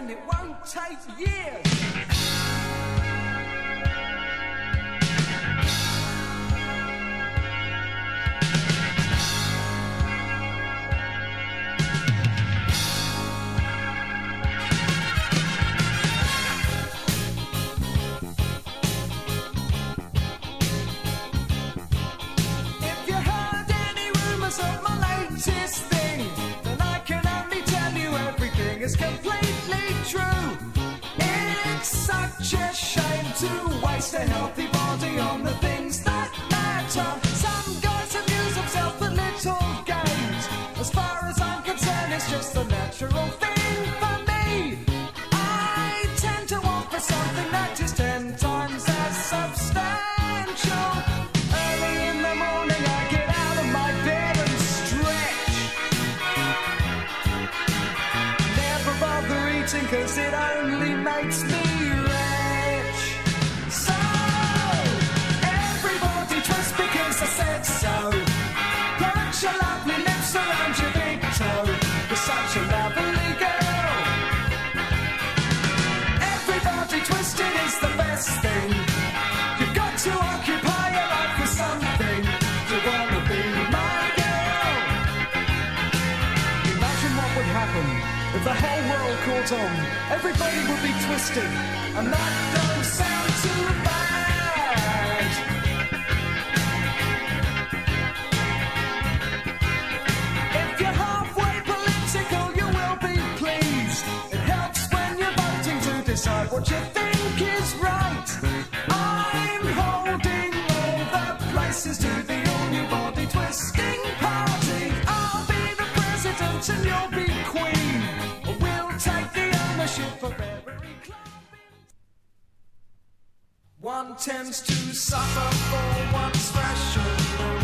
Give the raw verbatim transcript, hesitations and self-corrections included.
and it won't take years. Of my latest thing, then I can only tell you everything is completely true. It's such a shame to waste a healthy body on the things that matter. Some guys amuse themselves with little games. As far as I'm concerned, it's just a natural thing for me. I tend to offer something that is ten times as substantial. Early in the morning I get out of my bed and stretch. Never bother eating cause it only makes me rich. So, everybody twist because I said so. Put your lovely lips around your big toe. You're such a lovely girl. Everybody twisted is the best thing. You've got to occupy your life with something. You wanna be my girl. Imagine what would happen if the whole world caught on. Everybody would be twisted, and that don't sound too bad. If you're halfway political, you will be pleased. It helps when you're voting to decide what you think is right. I'm holding all the places to the all-new body twisting party. I'll be the president and you'll be queen. We'll take the ownership of every club. One tends to suffer for one's fashion.